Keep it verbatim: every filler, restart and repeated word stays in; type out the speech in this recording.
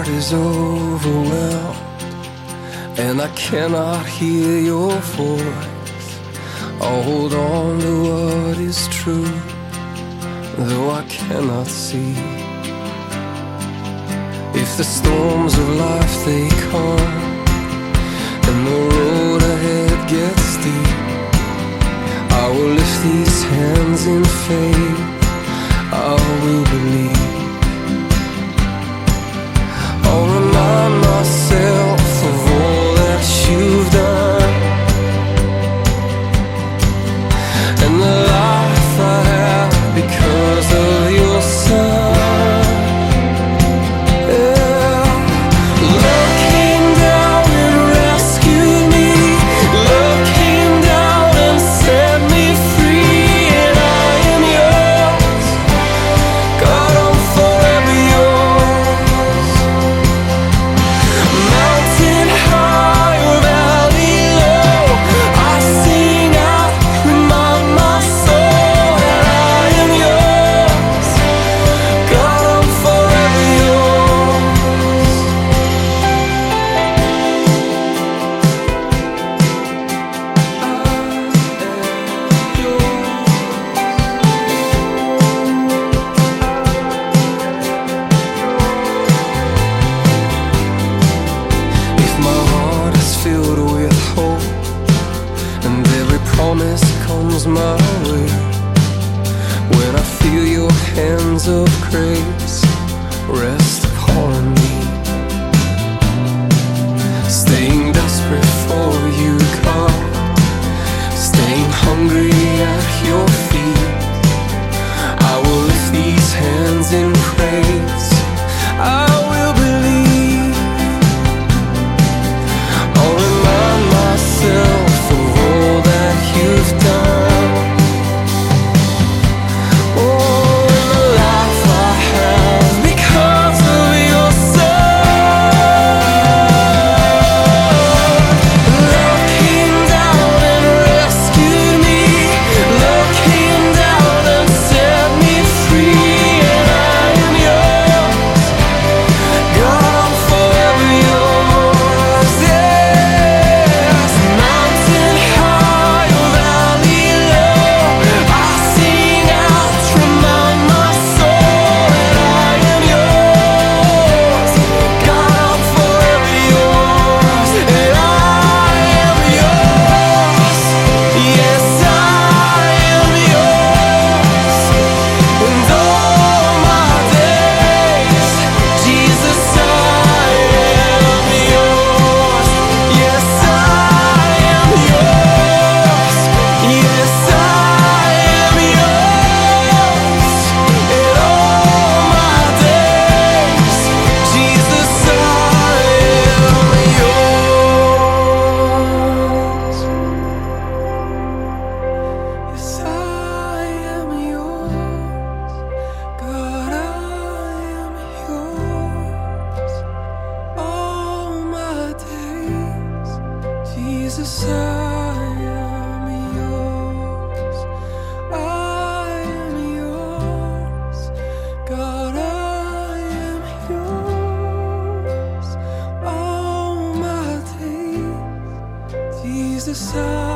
heart is overwhelmed, and I cannot hear your voice. I'll hold on to what is true, though I cannot see. If the storms of life they come, and the road ahead gets steep, I will lift these hands in faith, I will believe. I'll remind myself of all that you've done, and the life I have because of your Son. Yeah. Love came down and rescued me. Love came down and set me free, and I am yours. God, I'm forever yours. Mountain high or valley low, I sing out, remind my soul that I am yours. God, I'm forever yours. If my heart is filled with hope, and every promise comes my way, when I feel your hands of grace rest upon me, staying desperate for you, God, staying hungry at your feet, I will lift these hands in praise, I will believe. I'll remind myself of all that you've done, oh, and the life I have because of your Son. Love came down and rescued me. Love came down and set me free, and I am yours. God, I'm forever yours. Yes, mountain high or valley low, I sing out, remind my soul that I am yours. God, I'm forever yours, and I am yours. Yes, I am yours. And all my days, Jesus, I am yours. Yes, I am yours. Yes, I am yours. And all my days, Jesus, I am yours. Yes, I am yours. God, I am yours. All my days, Jesus, I am yours. I am yours. God, I am yours. All my days, Jesus, I